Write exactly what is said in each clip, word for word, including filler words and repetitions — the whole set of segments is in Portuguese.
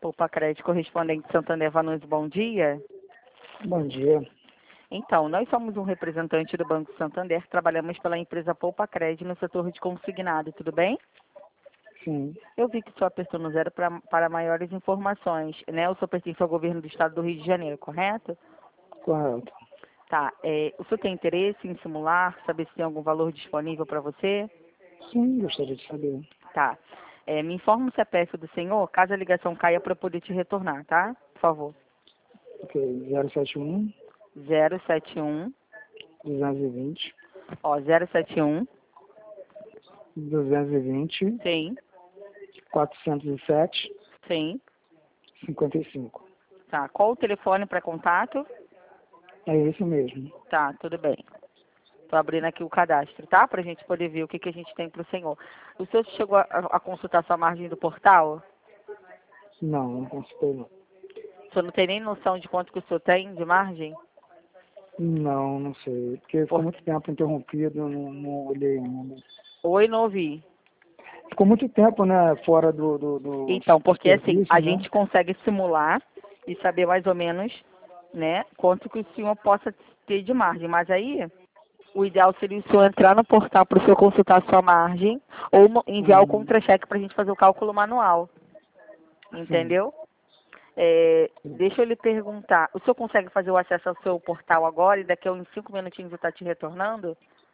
Poupa Crédito, correspondente Santander Vanucci, bom dia. Bom dia. Então, nós somos um representante do Banco Santander, trabalhamos pela empresa Poupa Crédito no setor de consignado, tudo bem? Sim, Eu vi que o senhor apertou no zero pra, para maiores informações, né? O senhor pertence ao governo do estado do Rio de Janeiro, correto? correto. Tá, é, o senhor tem interesse em simular, saber se tem algum valor disponível para você? Sim, gostaria de saber. Tá. É, me informa o C P F do senhor, caso a ligação caia para eu poder te retornar, tá? Por favor. Ok, zero sete um, zero sete um, duzentos e vinte, ó, zero sete um, duzentos e vinte, sim, quatrocentos e sete, sim. cinquenta e cinco. Tá, qual o telefone para contato? É isso mesmo. Tá, tudo bem. Tô abrindo aqui o cadastro, tá? Pra gente poder ver o que, que a gente tem pro senhor. O senhor chegou a, a consultar sua margem do portal? Não, não consultei não. O senhor não tem nem noção de quanto que o senhor tem de margem? Não, não sei. Porque ficou Por... muito tempo interrompido, não, não olhei ainda. Oi, não ouvi. Ficou muito tempo, né, fora do, do, do Então, porque assim, serviço, a né? gente consegue simular e saber mais ou menos, né, quanto que o senhor possa ter de margem. Mas aí, o ideal seria o senhor entrar no portal para o senhor consultar a sua margem ou mo- enviar o Uhum. contra-cheque para a gente fazer o cálculo manual. Sim. Entendeu? É, deixa eu lhe perguntar, o senhor consegue fazer o acesso ao seu portal agora e daqui a uns cinco minutinhos eu estar te retornando?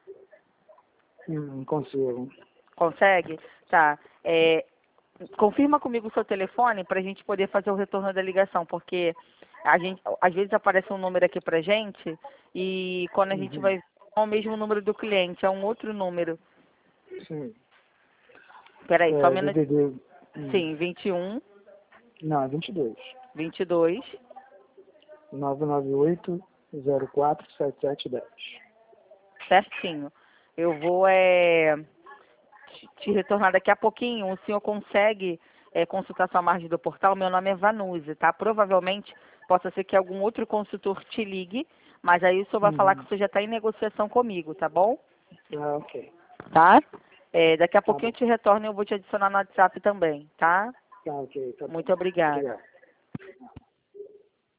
Hum, consigo. Consegue? Tá. É, confirma comigo o seu telefone para a gente poder fazer o retorno da ligação, porque a gente, às vezes aparece um número aqui pra gente e quando a gente Uhum. vai é o mesmo número do cliente, é um outro número. Sim. Peraí, só um É, minuto. D D D. Hum. Sim, vinte e um, Não, é vinte e dois. vinte e dois, nove nove oito, zero quatro, sete sete um zero. certinho. Eu vou é, te te retornar daqui a pouquinho. O senhor consegue é, consultar sua margem do portal? Meu nome é Vanucci, tá? Provavelmente possa ser que algum outro consultor te ligue, mas aí o senhor vai falar que o Uhum. senhor já está em negociação comigo, tá bom? Ah, ok. Tá? É, daqui a Tá pouquinho bom. eu te retorno e eu vou te adicionar no WhatsApp também, tá? Tá ok, tá bom. Muito obrigada. Obrigado.